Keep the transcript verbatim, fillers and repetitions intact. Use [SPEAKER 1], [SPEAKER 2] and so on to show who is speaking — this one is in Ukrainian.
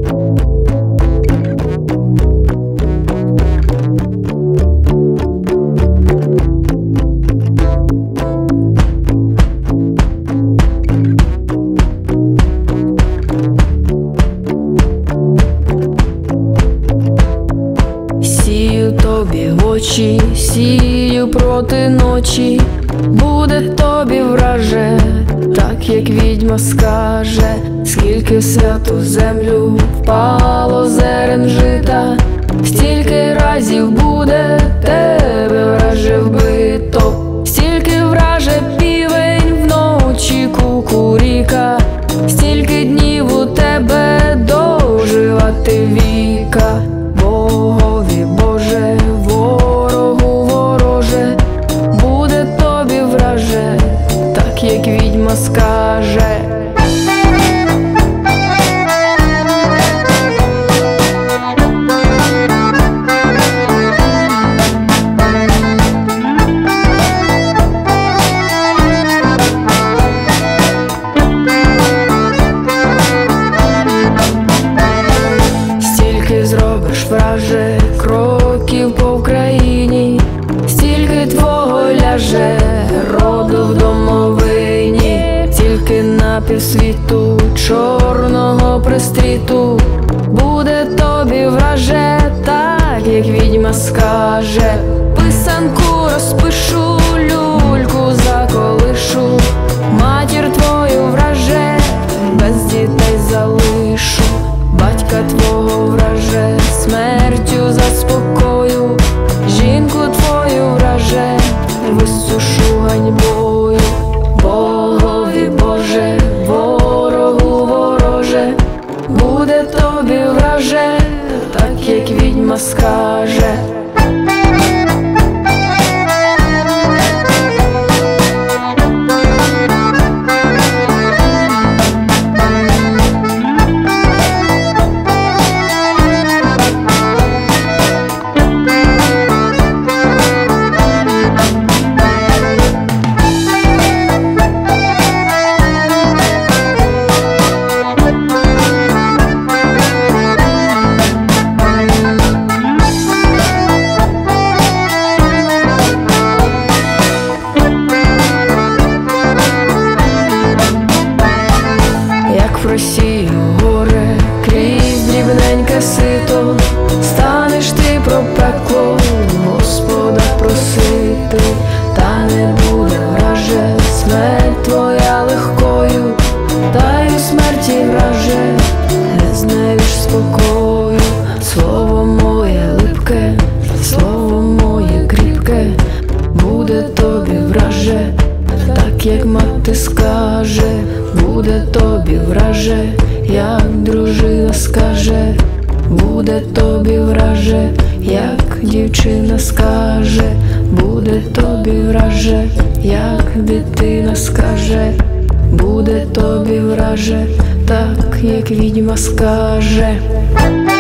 [SPEAKER 1] Тобі в очі, сію проти ночі, буде тобі враже, так як відьма скаже. Скільки в святу землю впало зерен жита, стільки разів буде тебе враже вбито, стільки враже півень вночі кукуріка, стільки днів у тебе доживати віка. Богові Боже, ворогу вороже, буде тобі враже, так як відьма скаже. Враже кроків по Україні, стільки твого ляже роду в домовині, тільки на півсвіту чорного пристріту, буде тобі враже, так як відьма скаже. Писанку розпишу, люльку заколишу, матір твою враже, без дітей залишу, батька твого враже, смертю заспокою, жінку твою враже, висушу ганьбою. Богові Боже, ворогу вороже, буде тобі враже, так як відьма скаже. Просію горе крізь дрібненьке сито, станеш ти про пекло Господа просити, та не буде враже смерть твоя легкою, та й у смерті враже не знайдеш спокою. Слово моє липке, слово моє кріпке, буде тобі враже, так як мати скаже, буде тобі враже, як дружина скаже, буде тобі враже, як дівчина скаже, буде тобі враже, як дитина скаже, буде тобі враже, так як відьма скаже.